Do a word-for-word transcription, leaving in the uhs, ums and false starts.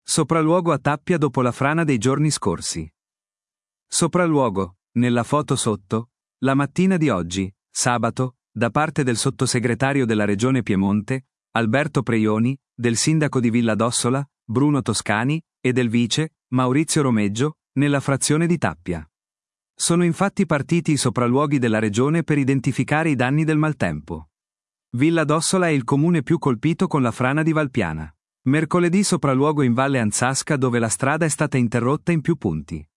Sopralluogo a Tappia dopo la frana dei giorni scorsi. Sopralluogo, nella foto sotto, la mattina di oggi, sabato, da parte del sottosegretario della Regione Piemonte, Alberto Preioni, del sindaco di Villa d'Ossola, Bruno Toscani, e del vice, Maurizio Romeggio, nella frazione di Tappia. Sono infatti partiti i sopralluoghi della Regione per identificare i danni del maltempo. Villa d'Ossola è il comune più colpito con la frana di Valpiana. Mercoledì sopralluogo in Valle Anzasca dove la strada è stata interrotta in più punti.